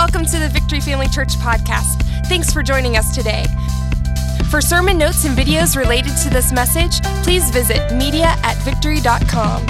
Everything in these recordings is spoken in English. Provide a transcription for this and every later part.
welcome to the Victory Family Church podcast. Thanks for joining us today. For sermon notes and videos related to this message, please visit media@victory.com.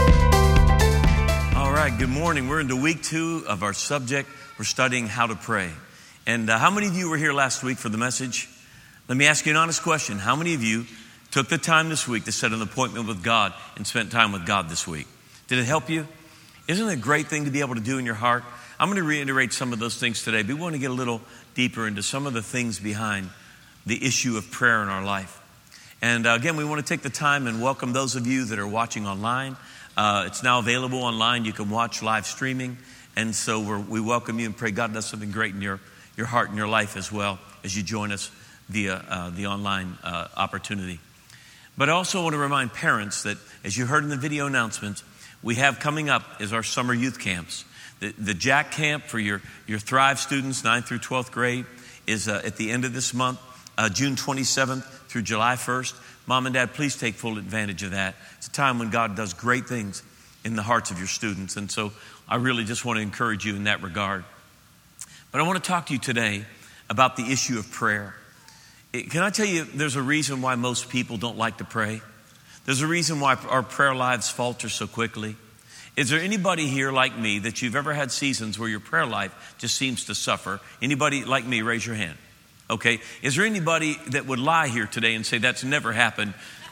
All right, good morning. We're into week 2 of our subject. We're studying how to pray. And how many of you were here last week for the message? Let me ask you an honest question. How many of you took the time this week to set an appointment with God and spent time with God this week? Did it help you? Isn't it a great thing to be able to do in your heart? I'm going to reiterate some of those things today, but we want to get a little deeper into some of the things behind the issue of prayer in our life. And again, we want to take the time and welcome those of you that are watching online. It's now available online. You can watch live streaming. And so we welcome you and pray God does something great in your heart and your life as well as you join us via the online opportunity. But I also want to remind parents that, as you heard in the video announcements, we have coming up is our summer youth camps. The Jack Camp for your Thrive students, 9th through 12th grade, is at the end of this month, June 27th through July 1st. Mom and Dad, please take full advantage of that. It's a time when God does great things in the hearts of your students. And so I really just want to encourage you in that regard. But I want to talk to you today about the issue of prayer. Can I tell you, there's a reason why most people don't like to pray. There's a reason why our prayer lives falter so quickly. Is there anybody here like me that you've ever had seasons where your prayer life just seems to suffer? Anybody like me, raise your hand. Okay. Is there anybody that would lie here today and say that's never happened?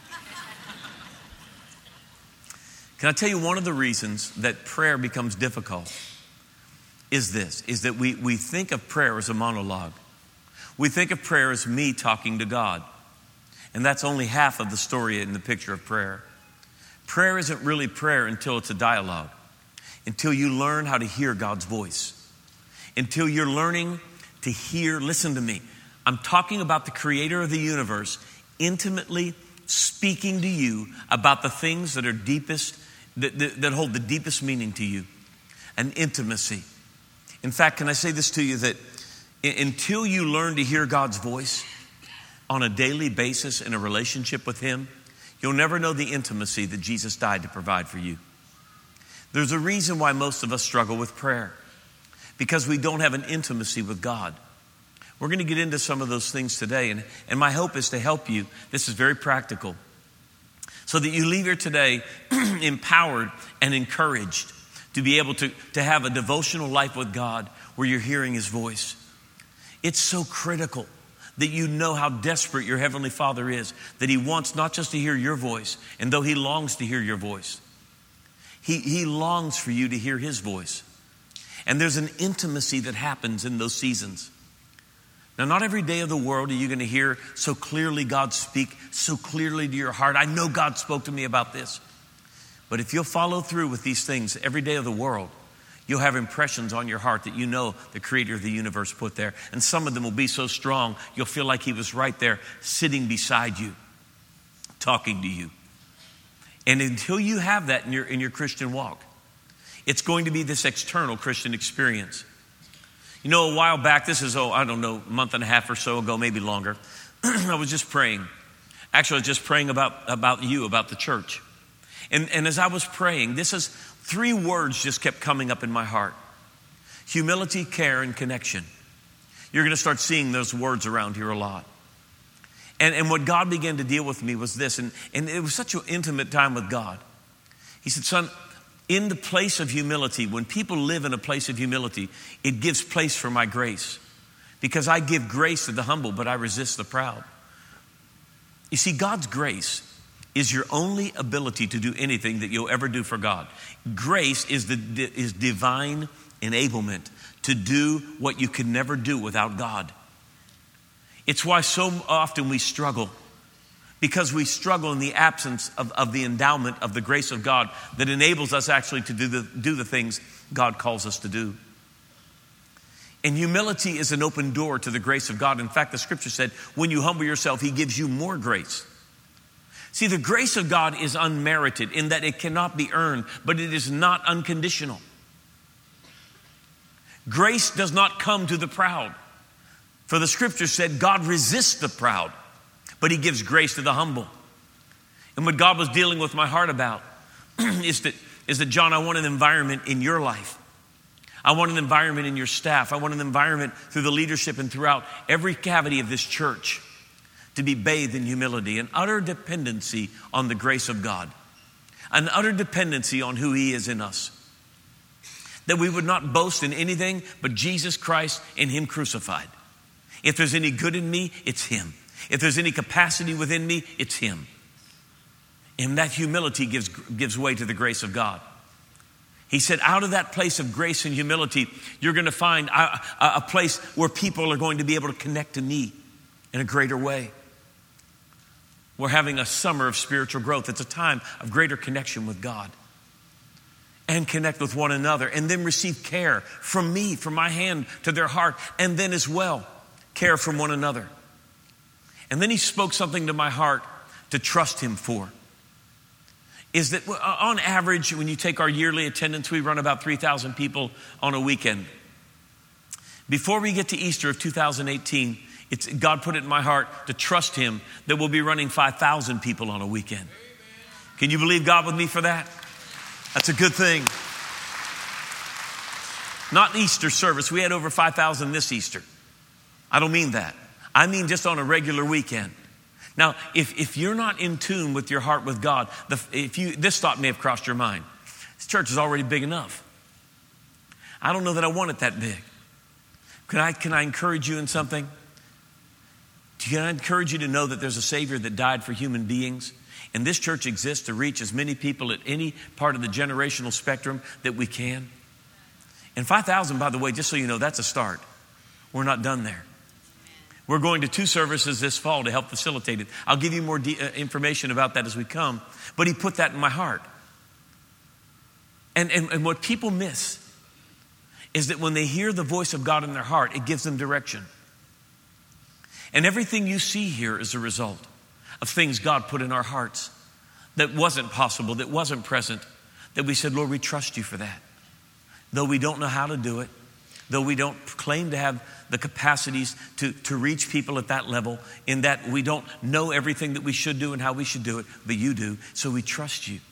Can I tell you one of the reasons that prayer becomes difficult is that we think of prayer as a monologue. We think of prayer as me talking to God. And that's only half of the story in the picture of prayer. Prayer isn't really prayer until it's a dialogue, until you learn how to hear God's voice, until you're learning to hear, listen to me. I'm talking about the creator of the universe intimately speaking to you about the things that are deepest, that hold the deepest meaning to you, an intimacy. In fact, can I say this to you, that until you learn to hear God's voice on a daily basis in a relationship with Him, you'll never know the intimacy that Jesus died to provide for you. There's a reason why most of us struggle with prayer, because we don't have an intimacy with God. We're going to get into some of those things today, and my hope is to help you. This is very practical, so that you leave here today empowered and encouraged to be able to have a devotional life with God where you're hearing His voice. It's so critical that you know how desperate your Heavenly Father is, that He wants not just to hear your voice, and though He longs to hear your voice, He longs for you to hear His voice. And there's an intimacy that happens in those seasons. Now, not every day of the world are you going to hear so clearly God speak so clearly to your heart. I know God spoke to me about this. But if you'll follow through with these things every day of the world, you'll have impressions on your heart that you know the creator of the universe put there. And some of them will be so strong, you'll feel like He was right there sitting beside you, talking to you. And until you have that in your Christian walk, it's going to be this external Christian experience. You know, a while back, this is, I don't know, a month and a half or so ago, maybe longer, I was just praying. Actually, I was just praying about you, about the church. And as I was praying, 3 words just kept coming up in my heart: humility, care, and connection. You're going to start seeing those words around here a lot. And what God began to deal with me was this, and it was such an intimate time with God. He said, son, in the place of humility, when people live in a place of humility, it gives place for my grace. Because I give grace to the humble, but I resist the proud. You see, God's grace is your only ability to do anything that you'll ever do for God. Grace is divine enablement to do what you can never do without God. It's why so often we struggle, because we struggle in the absence of the endowment of the grace of God that enables us actually to do the things God calls us to do. And humility is an open door to the grace of God. In fact, the scripture said, when you humble yourself, He gives you more grace. See, the grace of God is unmerited in that it cannot be earned, but it is not unconditional. Grace does not come to the proud. For the scripture said, God resists the proud, but He gives grace to the humble. And what God was dealing with my heart about is that, John, I want an environment in your life. I want an environment in your staff. I want an environment through the leadership and throughout every cavity of this church to be bathed in humility and utter dependency on the grace of God. An utter dependency on who He is in us. That we would not boast in anything but Jesus Christ and Him crucified. If there's any good in me, it's Him. If there's any capacity within me, it's Him. And that humility gives way to the grace of God. He said, out of that place of grace and humility, you're going to find a place where people are going to be able to connect to me in a greater way. We're having a summer of spiritual growth. It's a time of greater connection with God. And connect with one another. And then receive care from me, from my hand to their heart. And then as well, care from one another. And then he spoke something to my heart to trust him for. Is that on average, when you take our yearly attendance, we run about 3,000 people on a weekend. Before we get to Easter of 2018, God put it in my heart to trust him that we'll be running 5,000 people on a weekend. Can you believe God with me for that? That's a good thing. Not Easter service. We had over 5,000 this Easter. I don't mean that. I mean just on a regular weekend. Now, if you're not in tune with your heart with God, this thought may have crossed your mind. This church is already big enough. I don't know that I want it that big. Can I encourage you in something? Can I encourage you to know that there's a Savior that died for human beings? And this church exists to reach as many people at any part of the generational spectrum that we can. And 5,000, by the way, just so you know, that's a start. We're not done there. We're going to 2 services this fall to help facilitate it. I'll give you more information about that as we come. But he put that in my heart. And what people miss is that when they hear the voice of God in their heart, it gives them direction. And everything you see here is a result of things God put in our hearts that wasn't possible, that wasn't present, that we said, Lord, we trust you for that. Though we don't know how to do it, though we don't claim to have the capacities to reach people at that level, in that we don't know everything that we should do and how we should do it, but you do, so we trust you.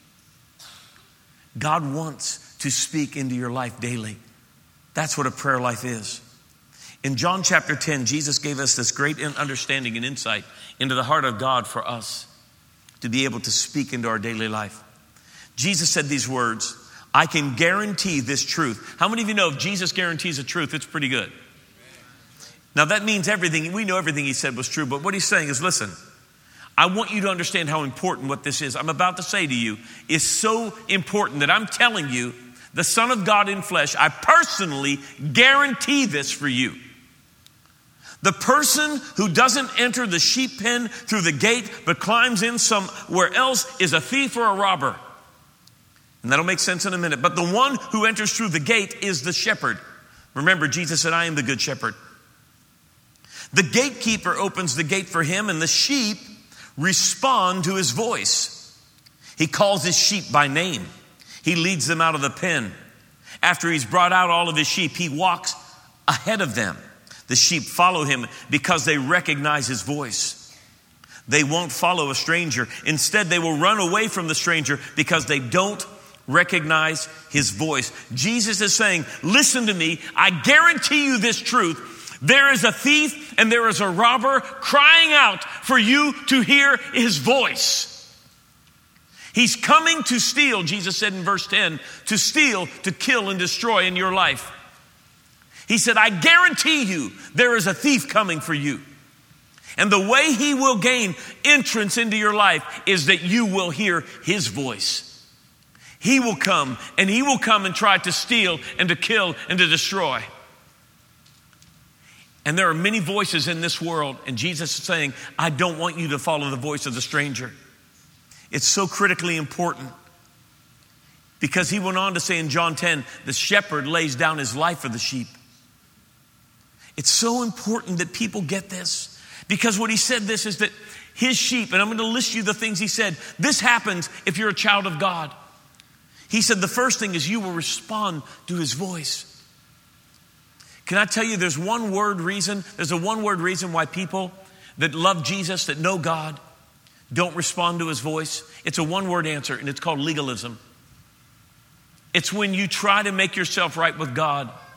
God wants to speak into your life daily. That's what a prayer life is. In John chapter 10, Jesus gave us this great understanding and insight into the heart of God for us to be able to speak into our daily life. Jesus said these words, I can guarantee this truth. How many of you know if Jesus guarantees a truth, it's pretty good? Now that means everything. We know everything he said was true, but what he's saying is, listen, I want you to understand how important what this is. I'm about to say to you is so important that I'm telling you, the Son of God in flesh, I personally guarantee this for you. The person who doesn't enter the sheep pen through the gate but climbs in somewhere else is a thief or a robber. And that'll make sense in a minute. But the one who enters through the gate is the shepherd. Remember, Jesus said, I am the good shepherd. The gatekeeper opens the gate for him, and the sheep respond to his voice. He calls his sheep by name. He leads them out of the pen. After he's brought out all of his sheep, he walks ahead of them. The sheep follow him because they recognize his voice. They won't follow a stranger. Instead, they will run away from the stranger because they don't recognize his voice. Jesus is saying, listen to me. I guarantee you this truth. There is a thief and there is a robber crying out for you to hear his voice. He's coming to steal, Jesus said in verse 10, to steal, to kill, and destroy in your life. He said, I guarantee you there is a thief coming for you. And the way he will gain entrance into your life is that you will hear his voice. He will come and try to steal and to kill and to destroy. And there are many voices in this world, and Jesus is saying, I don't want you to follow the voice of the stranger. It's so critically important. Because he went on to say in John 10, the shepherd lays down his life for the sheep. It's so important that people get this. Because what he said this is that his sheep, and I'm going to list you the things he said. This happens if you're a child of God. He said the first thing is you will respond to his voice. Can I tell you there's a one-word reason why people that love Jesus, that know God, don't respond to his voice? It's a one-word answer, and it's called legalism. It's when you try to make yourself right with God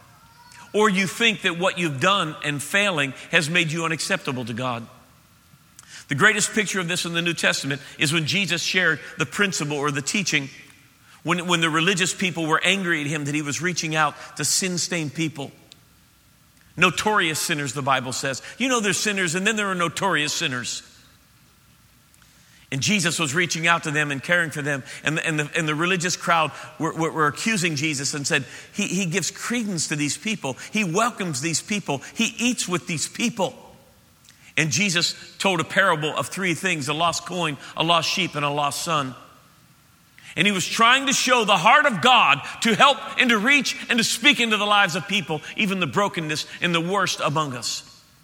or you think that what you've done and failing has made you unacceptable to God. The greatest picture of this in the New Testament is when Jesus shared the principle or the teaching when the religious people were angry at him that he was reaching out to sin-stained people. Notorious sinners, the Bible says. You know there's sinners and then there are notorious sinners. And Jesus was reaching out to them and caring for them. And the religious crowd were accusing Jesus and said, he gives credence to these people. He welcomes these people. He eats with these people. And Jesus told a parable of three things: a lost coin, a lost sheep, and a lost son. And he was trying to show the heart of God to help and to reach and to speak into the lives of people, even the brokenness and the worst among us.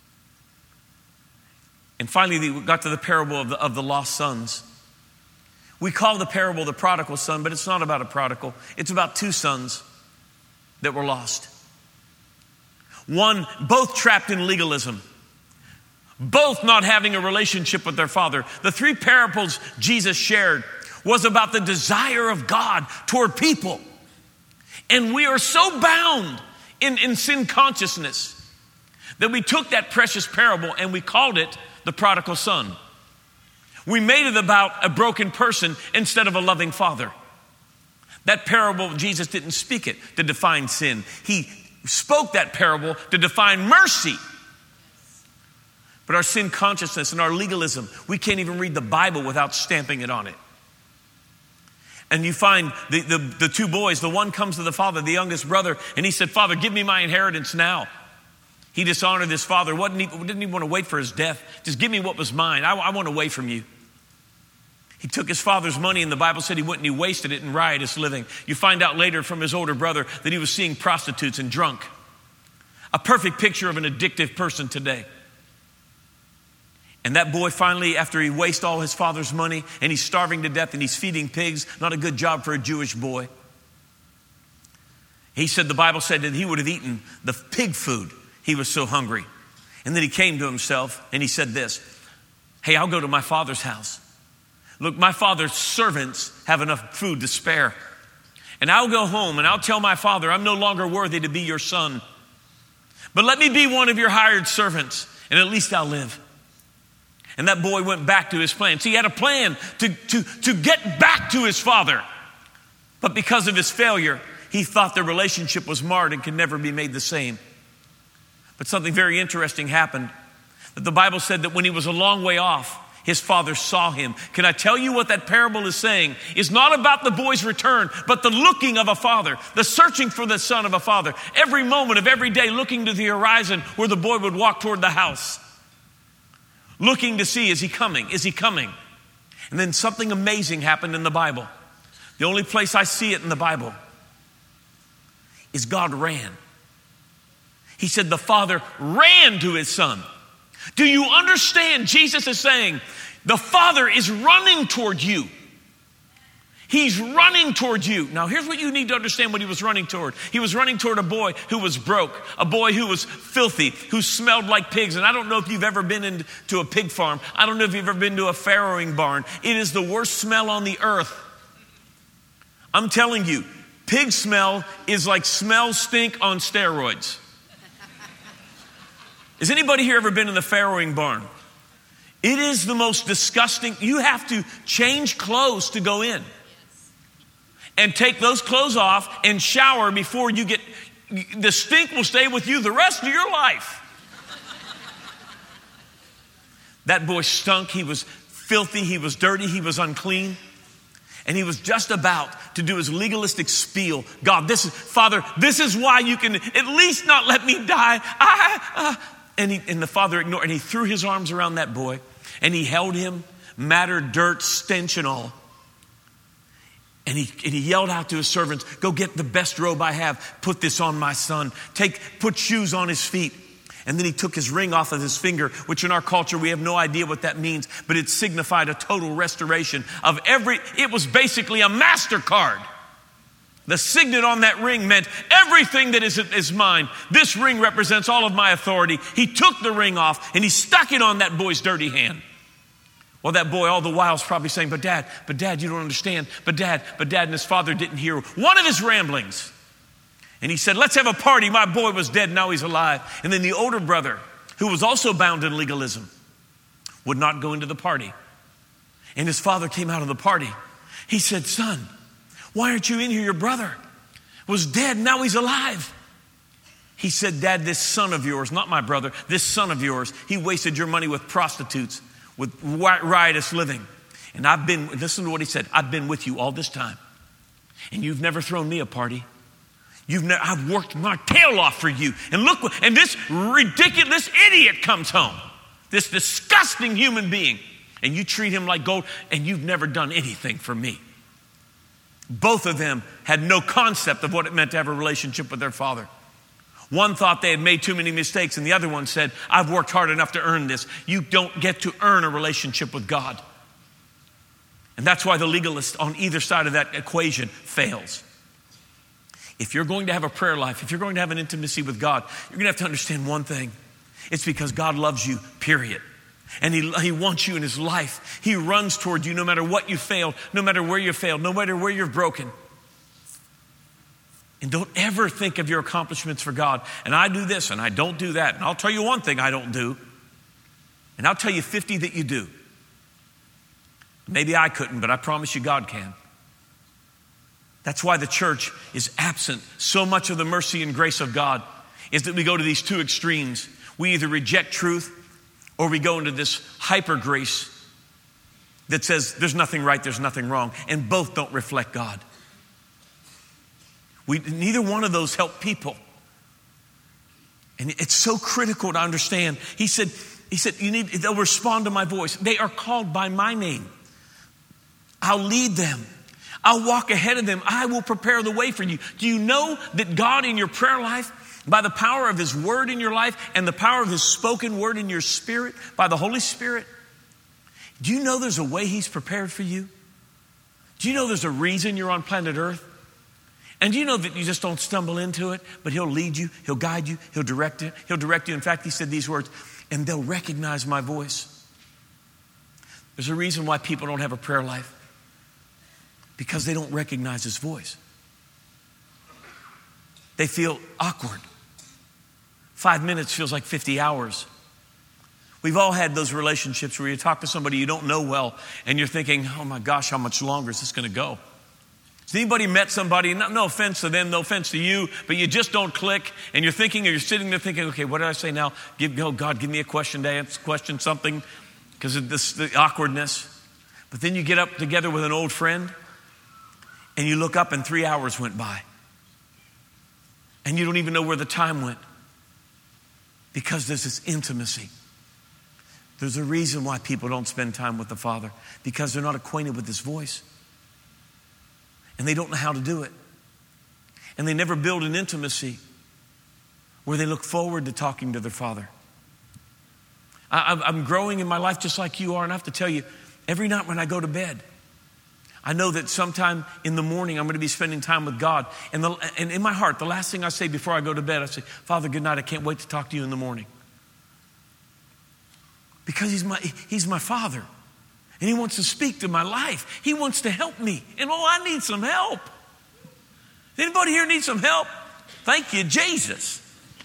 And finally, we got to the parable of the lost sons. We call the parable the prodigal son, but it's not about a prodigal. It's about two sons that were lost. One, both trapped in legalism. Both not having a relationship with their father. The three parables Jesus shared was about the desire of God toward people. And we are so bound in sin consciousness that we took that precious parable and we called it the prodigal son. We made it about a broken person instead of a loving father. That parable, Jesus didn't speak it to define sin. He spoke that parable to define mercy. But our sin consciousness and our legalism, we can't even read the Bible without stamping it on it. And you find the two boys, the one comes to the father, the youngest brother, and he said, "Father, give me my inheritance now." He dishonored his father. Didn't he want to wait for his death? Just give me what was mine. I want away from you. He took his father's money, and the Bible said he went and he wasted it in riotous living. You find out later from his older brother that he was seeing prostitutes and drunk. A perfect picture of an addictive person today. And that boy finally, after he wastes all his father's money and he's starving to death and he's feeding pigs, not a good job for a Jewish boy. He said, the Bible said that he would have eaten the pig food. He was so hungry. And then he came to himself and he said this: "Hey, I'll go to my father's house. Look, my father's servants have enough food to spare. And I'll go home and I'll tell my father, I'm no longer worthy to be your son. But let me be one of your hired servants and at least I'll live." And that boy went back to his plan. See, he had a plan to get back to his father. But because of his failure, he thought the relationship was marred and could never be made the same. But something very interesting happened. That the Bible said that when he was a long way off, his father saw him. Can I tell you what that parable is saying? It's not about the boy's return, but the looking of a father, the searching for the son of a father. Every moment of every day looking to the horizon where the boy would walk toward the house. Looking to see, is he coming? Is he coming? And then something amazing happened in the Bible. The only place I see it in the Bible is God ran. He said the father ran to his son. Do you understand? Jesus is saying the father is running toward you. He's running toward you. Now, here's what you need to understand what he was running toward. He was running toward a boy who was broke, a boy who was filthy, who smelled like pigs. And I don't know if you've ever been into a pig farm. I don't know if you've ever been to a farrowing barn. It is the worst smell on the earth. I'm telling you, pig smell is like smell stink on steroids. Has anybody here ever been in the farrowing barn? It is the most disgusting. You have to change clothes to go in. And take those clothes off and shower before you get, the stink will stay with you the rest of your life. That boy stunk. He was filthy. He was dirty. He was unclean. And he was just about to do his legalistic spiel. God, Father, this is why you can at least not let me die. And the father ignored, and he threw his arms around that boy and he held him, matter, dirt, stench and all. And he yelled out to his servants, "Go get the best robe I have. Put this on my son. Put shoes on his feet." And then he took his ring off of his finger, which in our culture, we have no idea what that means, but it signified a total restoration of it was basically a MasterCard. The signet on that ring meant everything that is mine. This ring represents all of my authority. He took the ring off and he stuck it on that boy's dirty hand. Well, that boy all the while is probably saying, but dad, you don't understand. But dad, and his father didn't hear one of his ramblings. And he said, let's have a party. My boy was dead, now he's alive. And then the older brother, who was also bound in legalism, would not go into the party. And his father came out of the party. He said, son, why aren't you in here? Your brother was dead, now he's alive. He said, Dad, this son of yours, not my brother, this son of yours, he wasted your money with prostitutes, with riotous living. And listen to what he said, I've been with you all this time. And you've never thrown me a party. I've worked my tail off for you. And look, and this ridiculous idiot comes home. This disgusting human being. And you treat him like gold, and you've never done anything for me. Both of them had no concept of what it meant to have a relationship with their father. One thought they had made too many mistakes, and the other one said, I've worked hard enough to earn this. You don't get to earn a relationship with God. And that's why the legalist on either side of that equation fails. If you're going to have a prayer life, if you're going to have an intimacy with God, you're going to have to understand one thing. It's because God loves you, period. And he wants you in his life. He runs toward you no matter what you failed, no matter where you failed, no matter where you're broken. And don't ever think of your accomplishments for God. And I do this and I don't do that. And I'll tell you one thing I don't do. And I'll tell you 50 that you do. Maybe I couldn't, but I promise you God can. That's why the church is absent. So much of the mercy and grace of God is that we go to these two extremes. We either reject truth or we go into this hyper grace that says there's nothing right, there's nothing wrong. And both don't reflect God. Neither one of those help people. And it's so critical to understand. He said, they'll respond to my voice. They are called by my name. I'll lead them. I'll walk ahead of them. I will prepare the way for you. Do you know that God in your prayer life, by the power of his word in your life and the power of his spoken word in your spirit, by the Holy Spirit, do you know there's a way he's prepared for you? Do you know there's a reason you're on planet Earth? And do you know that you just don't stumble into it, but he'll lead you, he'll guide you, he'll direct you. In fact, he said these words, and they'll recognize my voice. There's a reason why people don't have a prayer life. Because they don't recognize his voice. They feel awkward. 5 minutes feels like 50 hours. We've all had those relationships where you talk to somebody you don't know well and you're thinking, oh my gosh, how much longer is this going to go? Has anybody met somebody, no offense to them, no offense to you, but you just don't click and you're thinking, or you're sitting there thinking, okay, what did I say now? God, give me a question to answer, question something because of the awkwardness. But then you get up together with an old friend and you look up and 3 hours went by. And you don't even know where the time went. Because there's this intimacy. There's a reason why people don't spend time with the Father. Because they're not acquainted with his voice. And they don't know how to do it. And they never build an intimacy where they look forward to talking to their Father. I'm growing in my life just like you are. And I have to tell you, every night when I go to bed, I know that sometime in the morning I'm going to be spending time with God. And in my heart, the last thing I say before I go to bed, I say, Father, good night. I can't wait to talk to you in the morning. Because he's my Father. And he wants to speak to my life. He wants to help me. And I need some help. Anybody here need some help? Thank you, Jesus.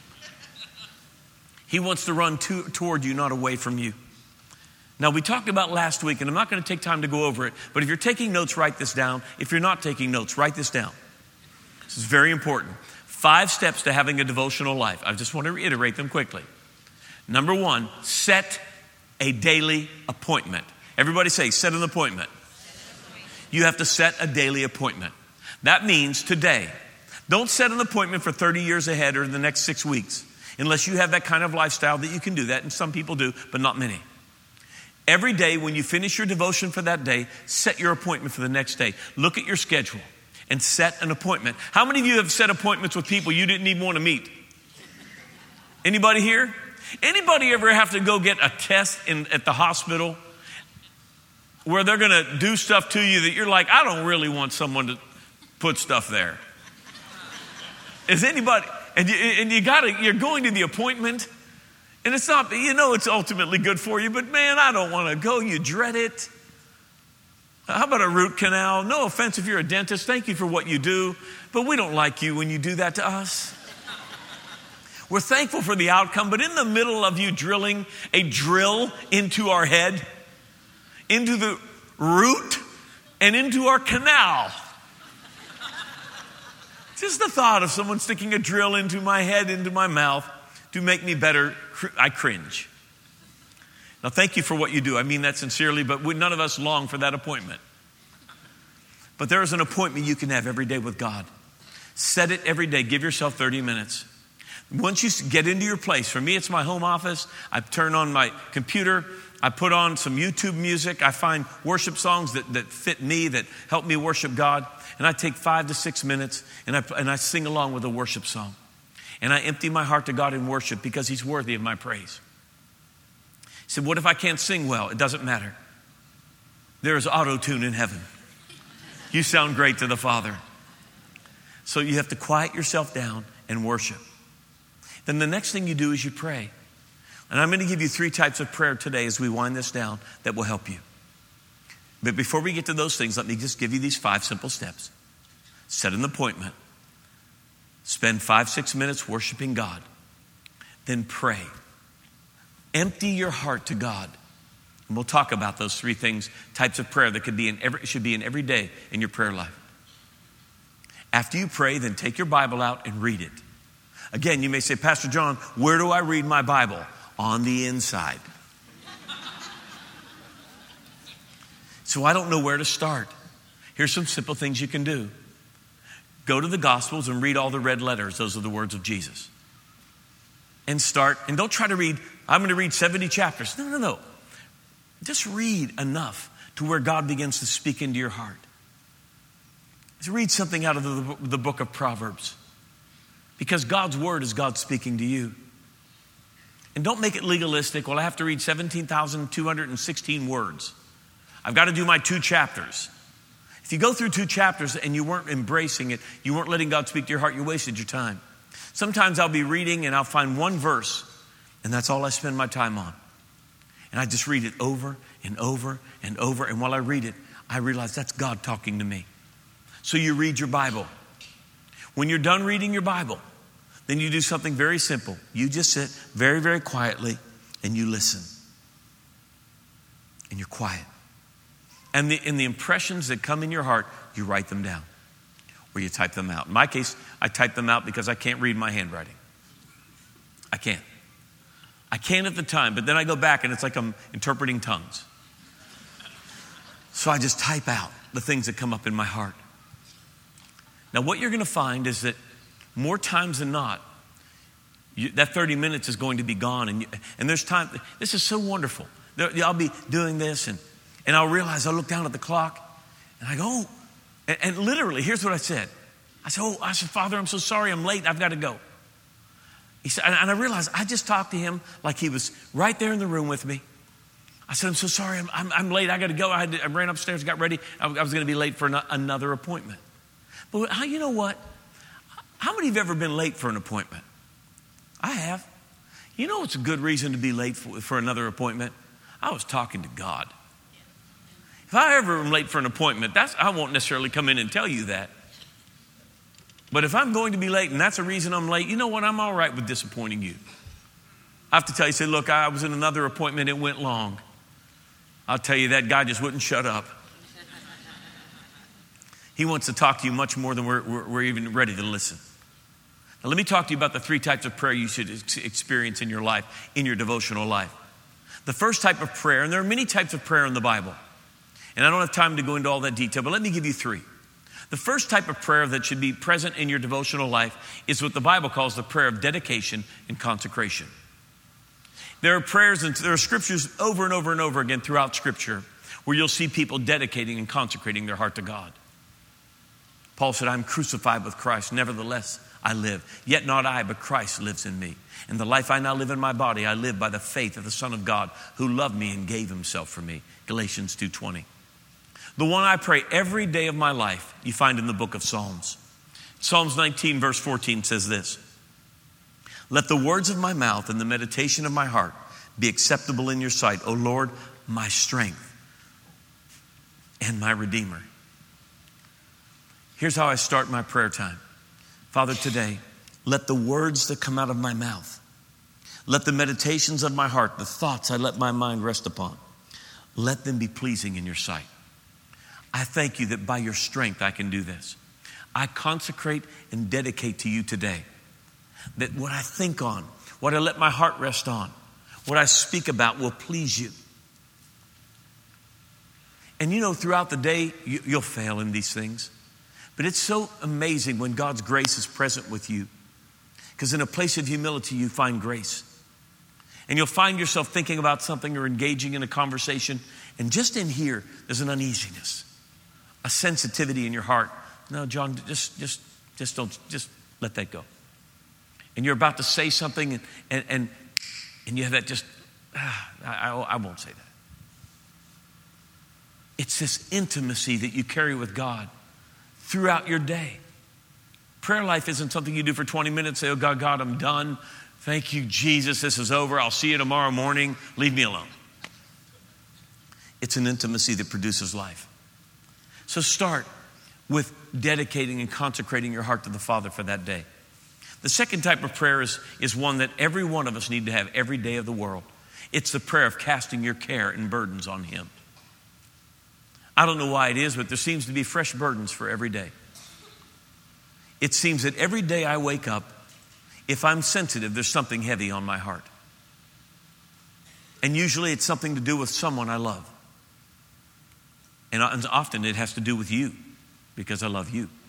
He wants to run toward you, not away from you. Now, we talked about last week, and I'm not going to take time to go over it, but if you're taking notes, write this down. If you're not taking notes, write this down. This is very important. 5 steps to having a devotional life. I just want to reiterate them quickly. Number 1, set a daily appointment. Everybody say, set an appointment. You have to set a daily appointment. That means today. Don't set an appointment for 30 years ahead or the next 6 weeks, unless you have that kind of lifestyle that you can do that, and some people do, but not many. Every day when you finish your devotion for that day, set your appointment for the next day. Look at your schedule and set an appointment. How many of you have set appointments with people you didn't even want to meet? Anybody here? Anybody ever have to go get a test at the hospital where they're going to do stuff to you that you're like, I don't really want someone to put stuff there? Is anybody? And you're going to the appointment. And it's not, it's ultimately good for you, but man, I don't want to go. You dread it. How about a root canal? No offense if you're a dentist. Thank you for what you do. But we don't like you when you do that to us. We're thankful for the outcome, but in the middle of you drilling a drill into our head, into the root, and into our canal. Just the thought of someone sticking a drill into my head, into my mouth, to make me better, I cringe. Now, thank you for what you do. I mean that sincerely, but none of us long for that appointment. But there is an appointment you can have every day with God. Set it every day. Give yourself 30 minutes. Once you get into your place, for me, it's my home office. I turn on my computer. I put on some YouTube music. I find worship songs that fit me, that help me worship God. And I take 5 to 6 minutes and I sing along with a worship song. And I empty my heart to God in worship because He's worthy of my praise. He said, what if I can't sing well? It doesn't matter. There is auto-tune in heaven. You sound great to the Father. So you have to quiet yourself down and worship. Then the next thing you do is you pray. And I'm going to give you 3 types of prayer today as we wind this down that will help you. But before we get to those things, let me just give you these 5 simple steps. Set an appointment. Spend 5-6 minutes worshiping God. Then pray. Empty your heart to God. And we'll talk about those 3 things, types of prayer that should be in every day in your prayer life. After you pray, then take your Bible out and read it. Again, you may say, Pastor John, where do I read my Bible? On the inside. So I don't know where to start. Here's some simple things you can do. Go to the Gospels and read all the red letters. Those are the words of Jesus. And don't try to read, I'm going to read 70 chapters. No. Just read enough to where God begins to speak into your heart. Just read something out of the book of Proverbs. Because God's word is God speaking to you. And don't make it legalistic. Well, I have to read 17,216 words. I've got to do my 2 chapters. If you go through 2 chapters and you weren't embracing it, you weren't letting God speak to your heart, you wasted your time. Sometimes I'll be reading and I'll find one verse, and that's all I spend my time on. And I just read it over and over and over. And while I read it, I realize that's God talking to me. So you read your Bible. When you're done reading your Bible, then you do something very simple. You just sit very, very quietly and you listen. And you're quiet. And the impressions that come in your heart, you write them down. Or you type them out. In my case, I type them out because I can't read my handwriting. I can't. I can at the time, but then I go back and it's like I'm interpreting tongues. So I just type out the things that come up in my heart. Now, what you're going to find is that more times than not, that 30 minutes is going to be gone. And there's time. This is so wonderful. I'll be doing this and I'll realize, I'll look down at the clock and I go, and literally, here's what I said. I said, Father, I'm so sorry. I'm late. I've got to go. He said, and I realized I just talked to him like he was right there in the room with me. I said, I'm so sorry. I'm late. I got to go. I ran upstairs, got ready. I was going to be late for another appointment. But you know what? How many of you have ever been late for an appointment? I have. You know what's a good reason to be late for another appointment? I was talking to God. If I ever am late for an appointment, I won't necessarily come in and tell you that. But if I'm going to be late and that's the reason I'm late, you know what? I'm all right with disappointing you. I have to tell you, say, look, I was in another appointment. It went long. I'll tell you, that guy just wouldn't shut up. He wants to talk to you much more than we're even ready to listen. Now, let me talk to you about the 3 types of prayer you should experience in your life, in your devotional life. The first type of prayer, and there are many types of prayer in the Bible, and I don't have time to go into all that detail, but let me give you 3. The first type of prayer that should be present in your devotional life is what the Bible calls the prayer of dedication and consecration. There are prayers and there are scriptures over and over and over again throughout Scripture where you'll see people dedicating and consecrating their heart to God. Paul said, I'm crucified with Christ. Nevertheless, I live. Yet not I, but Christ lives in me. And the life I now live in my body, I live by the faith of the Son of God who loved me and gave himself for me. Galatians 2:20. The one I pray every day of my life, you find in the book of Psalms. Psalms 19 verse 14 says this. Let the words of my mouth and the meditation of my heart be acceptable in your sight, O Lord, my strength and my Redeemer. Here's how I start my prayer time. Father, today, let the words that come out of my mouth, let the meditations of my heart, the thoughts I let my mind rest upon, let them be pleasing in your sight. I thank you that by your strength I can do this. I consecrate and dedicate to you today that what I think on, what I let my heart rest on, what I speak about will please you. And you know, throughout the day, you'll fail in these things. But it's so amazing when God's grace is present with you. Because in a place of humility, you find grace. And you'll find yourself thinking about something or engaging in a conversation. And just in here, there's an uneasiness, a sensitivity in your heart. No, John, just let that go. And you're about to say something and you have that I won't say that. It's this intimacy that you carry with God throughout your day. Prayer life isn't something you do for 20 minutes, say, oh God, I'm done. Thank you, Jesus, this is over. I'll see you tomorrow morning. Leave me alone. It's an intimacy that produces life. So start with dedicating and consecrating your heart to the Father for that day. The second type of prayer is one that every one of us need to have every day of the world. It's the prayer of casting your care and burdens on Him. I don't know why it is, but there seems to be fresh burdens for every day. It seems that every day I wake up, if I'm sensitive, there's something heavy on my heart. And usually it's something to do with someone I love. And often it has to do with you, because I love you.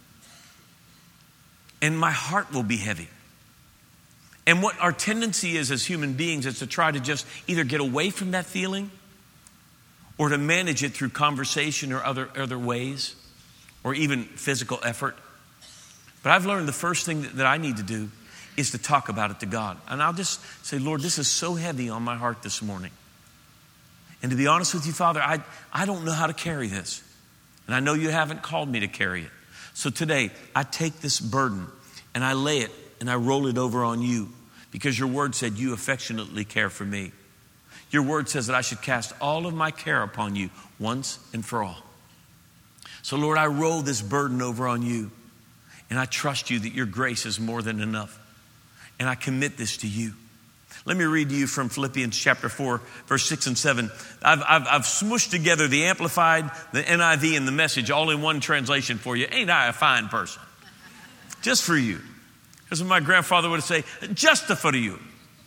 And my heart will be heavy. And what our tendency is as human beings is to try to just either get away from that feeling or to manage it through conversation or other ways, or even physical effort. But I've learned the first thing that I need to do is to talk about it to God. And I'll just say, Lord, this is so heavy on my heart this morning. And to be honest with you, Father, I don't know how to carry this. And I know you haven't called me to carry it. So today, I take this burden and I lay it and I roll it over on you, because your word said you affectionately care for me. Your word says that I should cast all of my care upon you once and for all. So Lord, I roll this burden over on you, and I trust you that your grace is more than enough. And I commit this to you. Let me read to you from Philippians chapter 4, verse 6 and 7. I've smushed together the Amplified, the NIV, and the Message all in one translation for you. Ain't I a fine person? Just for you. As my grandfather would say, just for you.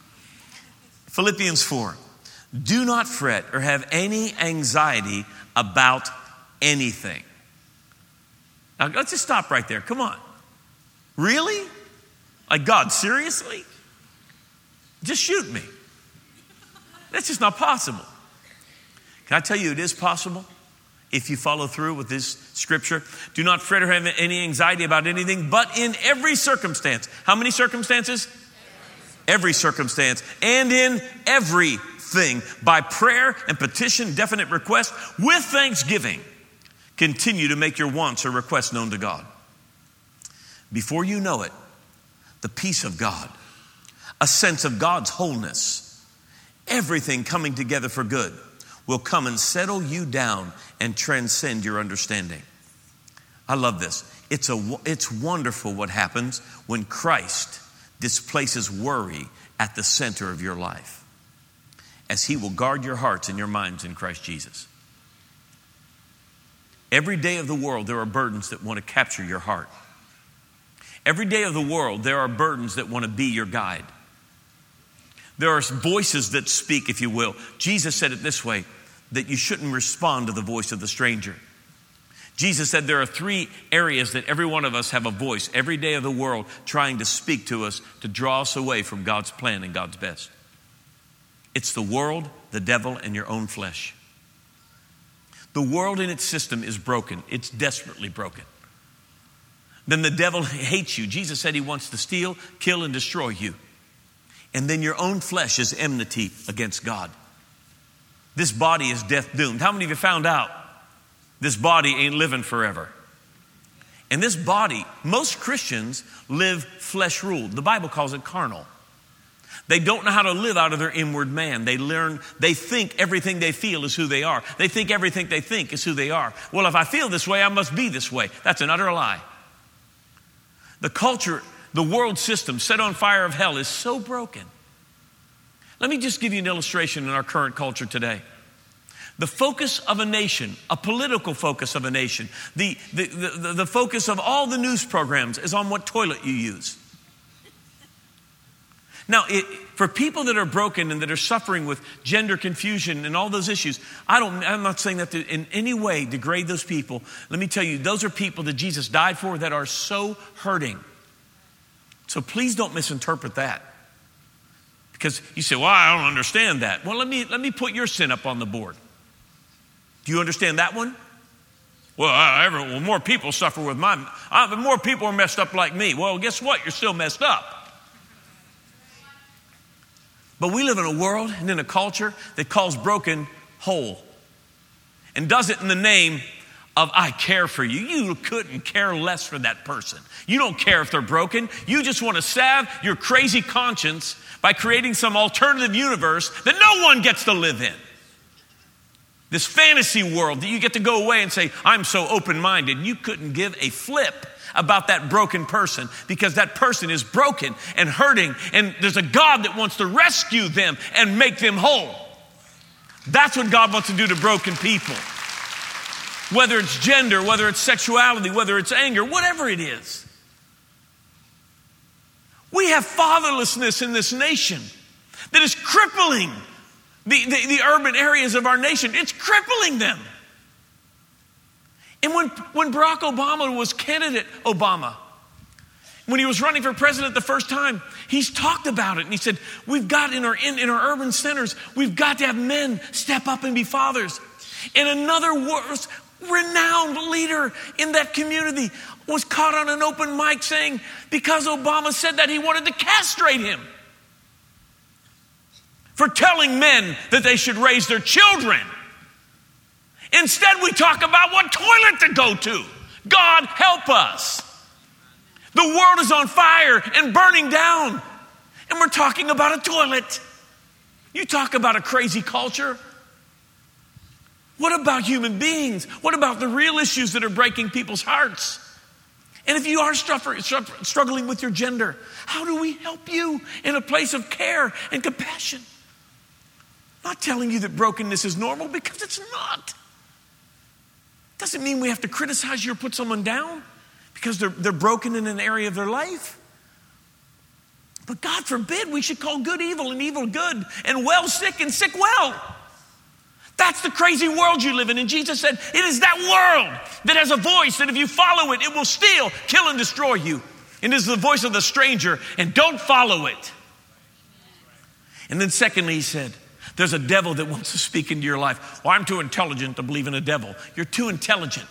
Philippians 4. Do not fret or have any anxiety about anything. Now, let's just stop right there. Come on. Really? Like, God, seriously? Just shoot me. That's just not possible. Can I tell you it is possible if you follow through with this scripture? Do not fret or have any anxiety about anything, but in every circumstance. How many circumstances? Every circumstance. And in everything, by prayer and petition, definite request, with thanksgiving, continue to make your wants or requests known to God. Before you know it, the peace of God, a sense of God's wholeness, everything coming together for good, will come and settle you down and transcend your understanding. I love this. It's wonderful what happens when Christ displaces worry at the center of your life, as He will guard your hearts and your minds in Christ Jesus. Every day of the world, there are burdens that want to capture your heart. Every day of the world, there are burdens that want to be your guide. There are voices that speak, if you will. Jesus said it this way, that you shouldn't respond to the voice of the stranger. Jesus said there are 3 areas that every one of us have a voice every day of the world trying to speak to us to draw us away from God's plan and God's best. It's the world, the devil, and your own flesh. The world in its system is broken. It's desperately broken. Then the devil hates you. Jesus said he wants to steal, kill, and destroy you. And then your own flesh is enmity against God. This body is death doomed. How many of you found out this body ain't living forever? And this body, most Christians live flesh ruled. The Bible calls it carnal. They don't know how to live out of their inward man. They think everything they feel is who they are. They think everything they think is who they are. Well, if I feel this way, I must be this way. That's an utter lie. The culture, the world system set on fire of hell is so broken. Let me just give you an illustration in our current culture today. The focus of a nation, a political focus of a nation, the focus of all the news programs is on what toilet you use. Now, for people that are broken and that are suffering with gender confusion and all those issues, I'm not saying that to in any way degrade those people. Let me tell you, those are people that Jesus died for that are so hurting. So please don't misinterpret that. Because you say, well, I don't understand that. Well, let me put your sin up on the board. Do you understand that one? Well, more people suffer with more people are messed up like me. Well, guess what? You're still messed up. But we live in a world and in a culture that calls broken whole and does it in the name of I care for you. You couldn't care less for that person. You don't care if they're broken. You just want to salve your crazy conscience by creating some alternative universe that no one gets to live in. This fantasy world that you get to go away and say, I'm so open-minded. You couldn't give a flip about that broken person because that person is broken and hurting, and there's a God that wants to rescue them and make them whole. That's what God wants to do to broken people. Whether it's gender, whether it's sexuality, whether it's anger, whatever it is. We have fatherlessness in this nation that is crippling the urban areas of our nation. It's crippling them. And when Barack Obama was candidate Obama, when he was running for president the first time, he's talked about it. And he said, we've got in our urban centers, we've got to have men step up and be fathers. And another renowned leader in that community was caught on an open mic saying, because Obama said that, he wanted to castrate him for telling men that they should raise their children. Instead, we talk about what toilet to go to. God help us. The world is on fire and burning down, and we're talking about a toilet. You talk about a crazy culture. What about human beings? What about the real issues that are breaking people's hearts? And if you are struggling with your gender, how do we help you in a place of care and compassion? I'm not telling you that brokenness is normal, because it's not. Doesn't mean we have to criticize you or put someone down because they're broken in an area of their life. But God forbid we should call good evil and evil good and well sick and sick well. That's the crazy world you live in. And Jesus said, it is that world that has a voice that if you follow it, it will steal, kill, and destroy you. And it is the voice of the stranger, and don't follow it. And then secondly, he said, there's a devil that wants to speak into your life. Well, I'm too intelligent to believe in a devil. You're too intelligent.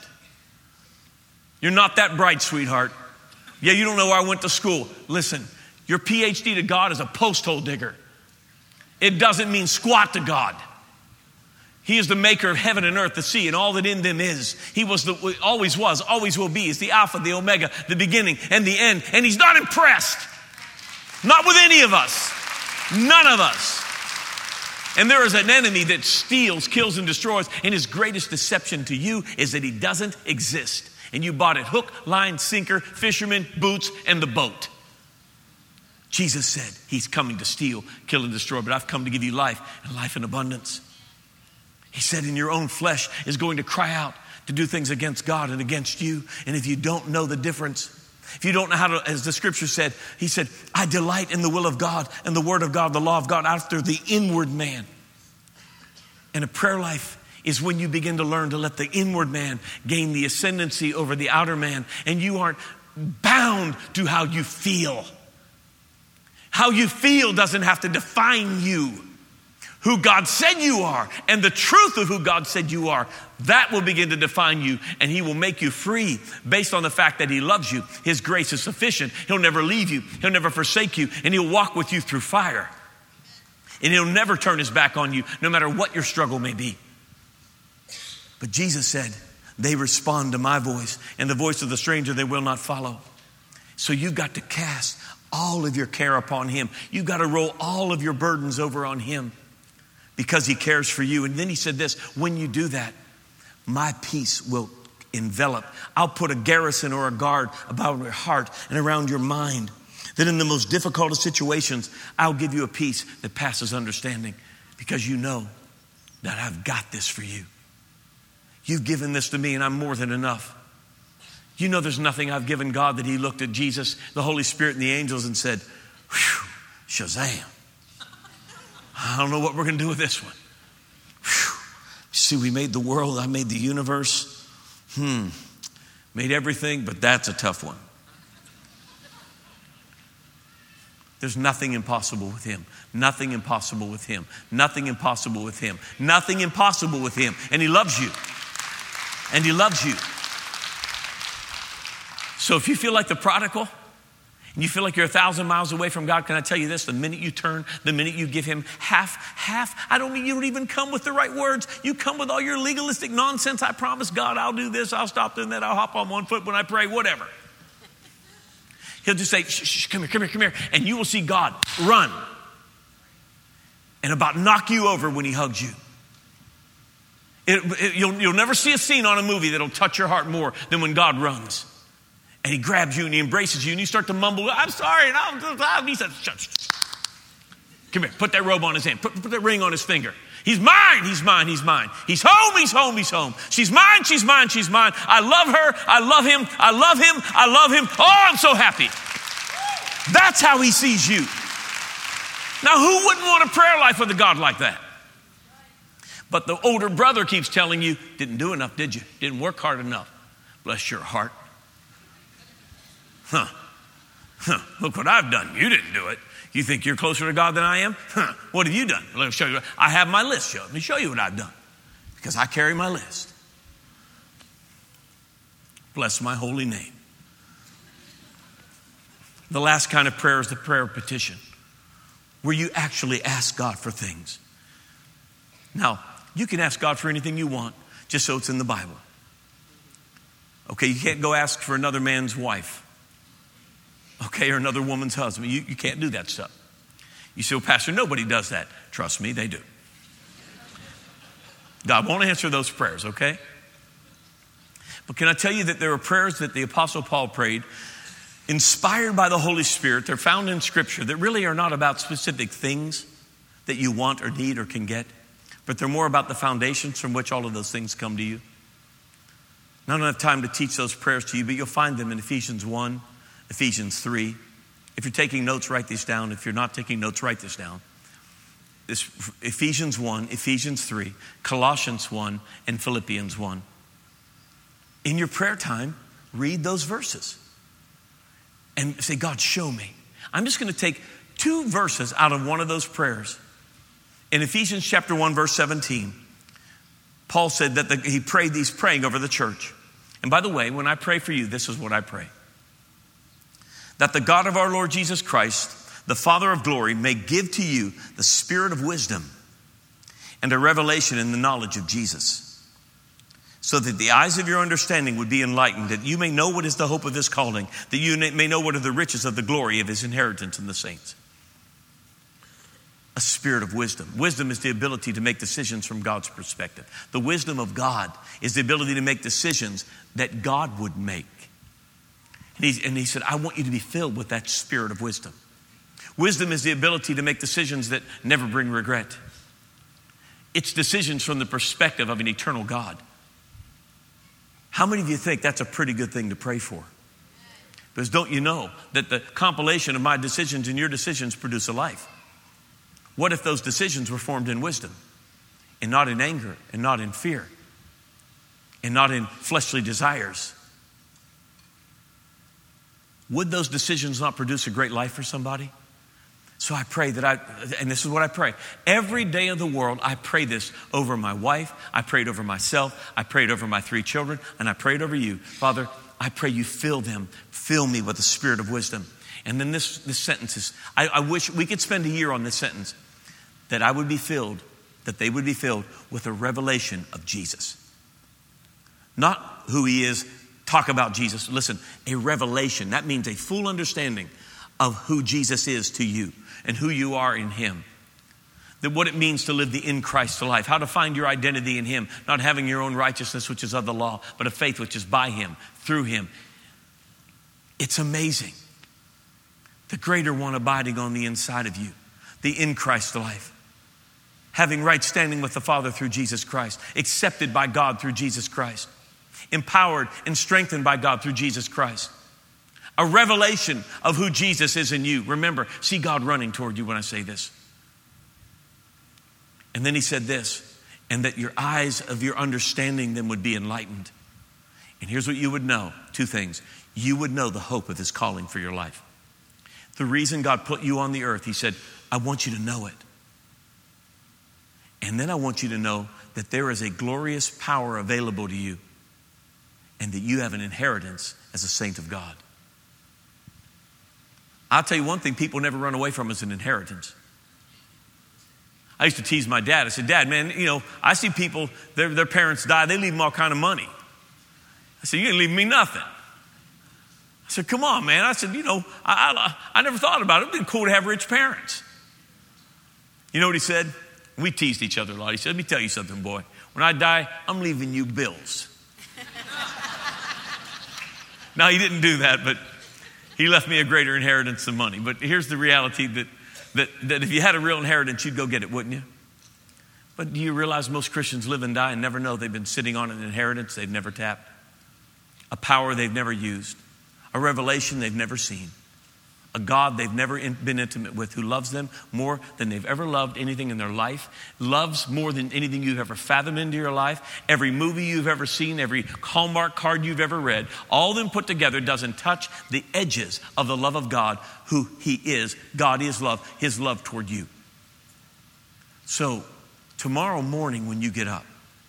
You're not that bright, sweetheart. Yeah, you don't know where I went to school. Listen, your PhD to God is a post hole digger. It doesn't mean squat to God. He is the maker of heaven and earth, the sea, and all that in them is. He always was, always will be. He's the Alpha, the Omega, the beginning and the end. And he's not impressed. Not with any of us. None of us. And there is an enemy that steals, kills, and destroys. And his greatest deception to you is that he doesn't exist. And you bought it hook, line, sinker, fisherman, boots, and the boat. Jesus said he's coming to steal, kill, and destroy. But I've come to give you life, and life in abundance. He said, in your own flesh is going to cry out to do things against God and against you. And if you don't know the difference, if you don't know how to, as the scripture said, he said, I delight in the will of God and the word of God, the law of God, after the inward man. And a prayer life is when you begin to learn to let the inward man gain the ascendancy over the outer man. And you aren't bound to how you feel. How you feel doesn't have to define you. Who God said you are and the truth of who God said you are, that will begin to define you, and he will make you free based on the fact that he loves you. His grace is sufficient. He'll never leave you. He'll never forsake you, and he'll walk with you through fire. And he'll never turn his back on you, no matter what your struggle may be. But Jesus said, they respond to my voice, and the voice of the stranger they will not follow. So you've got to cast all of your care upon him. You've got to roll all of your burdens over on him because he cares for you. And then he said this, when you do that, my peace will envelop. I'll put a garrison or a guard about your heart and around your mind, that in the most difficult of situations, I'll give you a peace that passes understanding because you know that I've got this for you. You've given this to me and I'm more than enough. You know there's nothing I've given God that he looked at Jesus, the Holy Spirit, and the angels and said, whew, Shazam. I don't know what we're going to do with this one. Whew. See, we made the world. I made the universe. Made everything, but that's a tough one. There's nothing impossible with him. Nothing impossible with him. Nothing impossible with him. Nothing impossible with him. And he loves you. And he loves you. So if you feel like the prodigal, and you feel like you're 1,000 miles away from God, can I tell you this? The minute you turn, the minute you give him half, you don't even come with the right words. You come with all your legalistic nonsense. I promise God I'll do this, I'll stop doing that, I'll hop on one foot when I pray, whatever. He'll just say, shh, come here. And you will see God run and about knock you over when he hugs you. You'll never see a scene on a movie that'll touch your heart more than when God runs. And he grabs you and he embraces you and you start to mumble, I'm sorry. And he says, shut. Come here, put that robe on his hand. Put that ring on his finger. He's mine. He's home. She's mine. I love her. I love him. Oh, I'm so happy. That's how he sees you. Now, who wouldn't want a prayer life with a God like that? But the older brother keeps telling you, didn't do enough, did you? Didn't work hard enough. Bless your heart. Look what I've done. You didn't do it. You think you're closer to God than I am? What have you done? Let me show you. I have my list. Let me show you what I've done. Because I carry my list. Bless my holy name. The last kind of prayer is the prayer of petition, where you actually ask God for things. Now, you can ask God for anything you want, just so it's in the Bible. Okay, you can't go ask for another man's wife. Okay, or another woman's husband. You can't do that stuff. You say, well, Pastor, nobody does that. Trust me, they do. God won't answer those prayers, okay? But can I tell you that there are prayers that the Apostle Paul prayed, inspired by the Holy Spirit. They're found in Scripture that really are not about specific things that you want or need or can get, but they're more about the foundations from which all of those things come to you. I don't have time to teach those prayers to you, but you'll find them in Ephesians 1, Ephesians 3. If you're taking notes, write these down. If you're not taking notes, write this down. This Ephesians 1, Ephesians 3, Colossians 1, and Philippians 1. In your prayer time, read those verses and say, God, show me. I'm just going to take 2 verses out of one of those prayers. In Ephesians chapter 1, verse 17, Paul said that he prayed these praying over the church. And by the way, when I pray for you, this is what I pray. That the God of our Lord Jesus Christ, the Father of glory, may give to you the spirit of wisdom and a revelation in the knowledge of Jesus, so that the eyes of your understanding would be enlightened, that you may know what is the hope of his calling, that you may know what are the riches of the glory of his inheritance in the saints. A spirit of wisdom. Wisdom is the ability to make decisions from God's perspective. The wisdom of God is the ability to make decisions that God would make. And he said, I want you to be filled with that spirit of wisdom. Wisdom is the ability to make decisions that never bring regret. It's decisions from the perspective of an eternal God. How many of you think that's a pretty good thing to pray for? Because don't you know that the compilation of my decisions and your decisions produce a life? What if those decisions were formed in wisdom and not in anger and not in fear and not in fleshly desires? Would those decisions not produce a great life for somebody? So I pray that and this is what I pray. Every day of the world, I pray this over my wife. I prayed over myself. I prayed over my 3 children. And I prayed over you. Father, I pray you fill me with the spirit of wisdom. And then this sentence is, I wish we could spend a year on this sentence, that they would be filled with a revelation of Jesus. Not who he is, talk about Jesus. Listen, a revelation. That means a full understanding of who Jesus is to you and who you are in him. That what it means to live the in Christ life, how to find your identity in him, not having your own righteousness which is of the law, but a faith which is by him, through him. It's amazing. The greater one abiding on the inside of you, the in Christ life. Having right standing with the Father through Jesus Christ, accepted by God through Jesus Christ, empowered and strengthened by God through Jesus Christ. A revelation of who Jesus is in you. Remember, see God running toward you when I say this. And then he said this, and that your eyes of your understanding then would be enlightened. And here's what you would know. Two things. You would know the hope of his calling for your life. The reason God put you on the earth, he said, I want you to know it. And then I want you to know that there is a glorious power available to you and that you have an inheritance as a saint of God. I'll tell you one thing people never run away from is an inheritance. I used to tease my dad. I said, Dad, man, I see people, their parents die, they leave them all kind of money. I said, you didn't leave me nothing. I said, come on, man. I said, I never thought about it. It'd been cool to have rich parents. You know what he said? We teased each other a lot. He said, let me tell you something, boy. When I die, I'm leaving you bills. Now, he didn't do that, but he left me a greater inheritance than money. But here's the reality that if you had a real inheritance, you'd go get it, wouldn't you? But do you realize most Christians live and die and never know they've been sitting on an inheritance they've never tapped, a power they've never used, a revelation they've never seen, a God they've never been intimate with, who loves them more than they've ever loved anything in their life, loves more than anything you've ever fathomed into your life, every movie you've ever seen, every Hallmark card you've ever read, all of them put together doesn't touch the edges of the love of God, who he is. God is love, his love toward you. So tomorrow morning when you get up,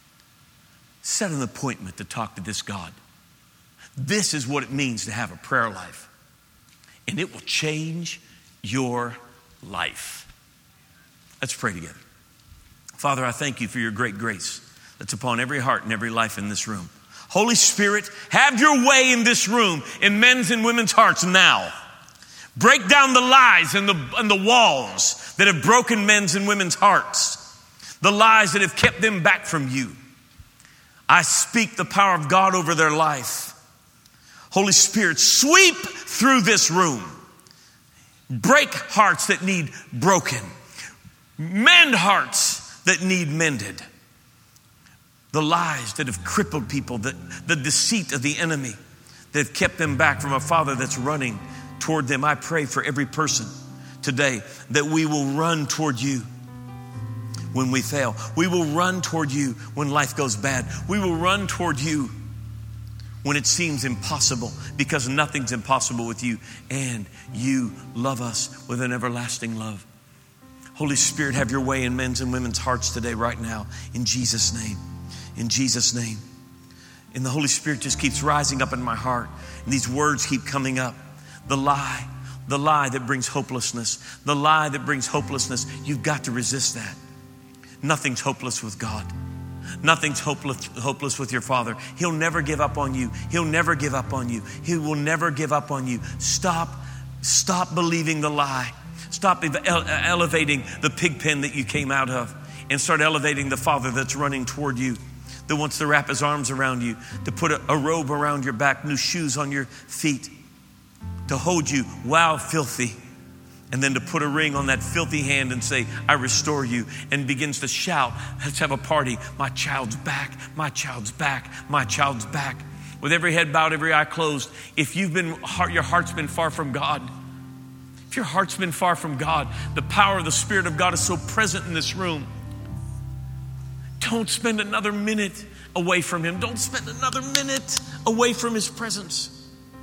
set an appointment to talk to this God. This is what it means to have a prayer life. And it will change your life. Let's pray together. Father, I thank you for your great grace that's upon every heart and every life in this room. Holy Spirit, have your way in this room, in men's and women's hearts now. Break down the lies and the walls that have broken men's and women's hearts. The lies that have kept them back from you. I speak the power of God over their life. Holy Spirit, sweep through this room. Break hearts that need broken. Mend hearts that need mended. The lies that have crippled people, the deceit of the enemy that have kept them back from a Father that's running toward them. I pray for every person today that we will run toward you when we fail. We will run toward you when life goes bad. We will run toward you when it seems impossible, because nothing's impossible with you, and you love us with an everlasting love. Holy Spirit, have your way in men's and women's hearts today, right now, in Jesus' name. In Jesus' name. And the Holy Spirit just keeps rising up in my heart, and these words keep coming up. The lie that brings hopelessness, the lie that brings hopelessness, you've got to resist that. Nothing's hopeless with God. Nothing's hopeless with your Father. He'll never give up on you. He'll never give up on you. He will never give up on you. Stop believing the lie. Stop elevating the pig pen that you came out of, and start elevating the Father that's running toward you, that wants to wrap his arms around you, to put a robe around your back, new shoes on your feet, to hold you while filthy, and then to put a ring on that filthy hand and say, I restore you, and begins to shout, let's have a party. My child's back, my child's back, my child's back. With every head bowed, every eye closed, if your heart's been far from God, if your heart's been far from God, the power of the Spirit of God is so present in this room. Don't spend another minute away from him. Don't spend another minute away from his presence.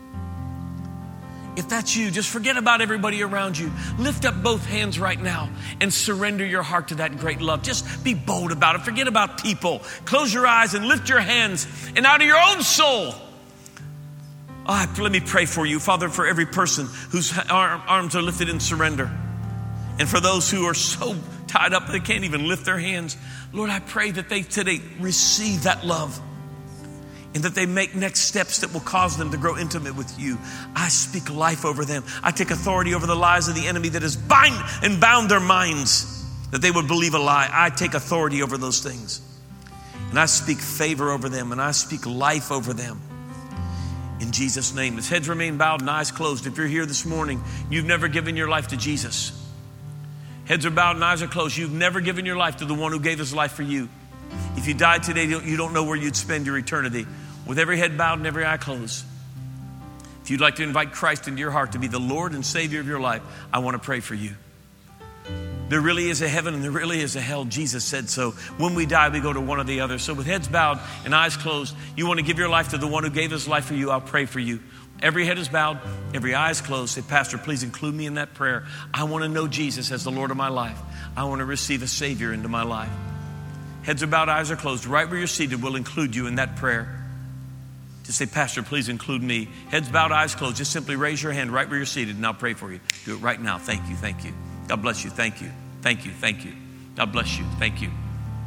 If that's you, just forget about everybody around you. Lift up both hands right now and surrender your heart to that great love. Just be bold about it. Forget about people. Close your eyes and lift your hands, and out of your own soul. Let me pray for you, Father, for every person whose arms are lifted in surrender. And for those who are so tied up they can't even lift their hands. Lord, I pray that they today receive that love. and that they make next steps that will cause them to grow intimate with you. I speak life over them. I take authority over the lies of the enemy that has bound their minds, that they would believe a lie. I take authority over those things. And I speak favor over them, and I speak life over them. In Jesus' name. As heads remain bowed and eyes closed, if you're here this morning, you've never given your life to Jesus. Heads are bowed and eyes are closed. You've never given your life to the one who gave his life for you. If you died today, you don't know where you'd spend your eternity. With every head bowed and every eye closed, if you'd like to invite Christ into your heart to be the Lord and Savior of your life, I want to pray for you. There really is a heaven and there really is a hell. Jesus said so. When we die, we go to one or the other. So with heads bowed and eyes closed, you want to give your life to the one who gave his life for you, I'll pray for you. Every head is bowed, every eye is closed. Say, Pastor, please include me in that prayer. I want to know Jesus as the Lord of my life. I want to receive a Savior into my life. Heads are bowed, eyes are closed. Right where you're seated, we'll include you in that prayer. Just say, Pastor, please include me. Heads bowed, eyes closed. Just simply raise your hand right where you're seated and I'll pray for you. Do it right now. Thank you, thank you. God bless you, thank you. Thank you, thank you. God bless you, thank you.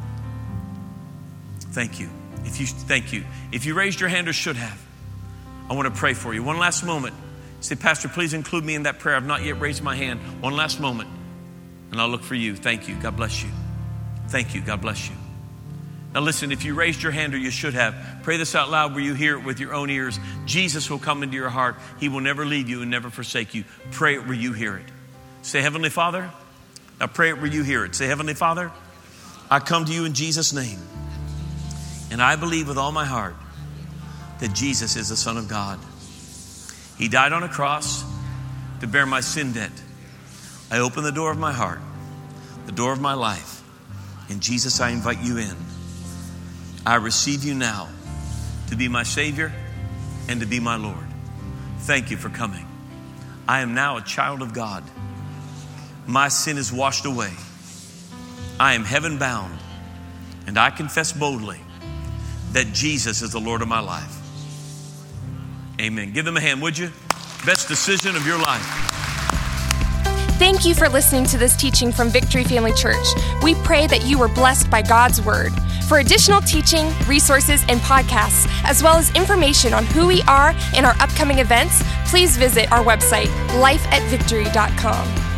Thank you. Thank you. If you raised your hand or should have, I want to pray for you. One last moment. Say, Pastor, please include me in that prayer. I've not yet raised my hand. One last moment, and I'll look for you. Thank you. God bless you. Thank you. God bless you. Now listen, if you raised your hand or you should have, pray this out loud where you hear it with your own ears. Jesus will come into your heart. He will never leave you and never forsake you. Pray it where you hear it. Say, Heavenly Father. Now pray it where you hear it. Say, Heavenly Father, I come to you in Jesus' name. And I believe with all my heart that Jesus is the Son of God. He died on a cross to bear my sin debt. I open the door of my heart, the door of my life. And Jesus, I invite you in. I receive you now to be my Savior and to be my Lord. Thank you for coming. I am now a child of God. My sin is washed away. I am heaven bound. And I confess boldly that Jesus is the Lord of my life. Amen. Give them a hand, would you? Best decision of your life. Thank you for listening to this teaching from Victory Family Church. We pray that you were blessed by God's Word. For additional teaching, resources, and podcasts, as well as information on who we are and our upcoming events, please visit our website, lifeatvictory.com.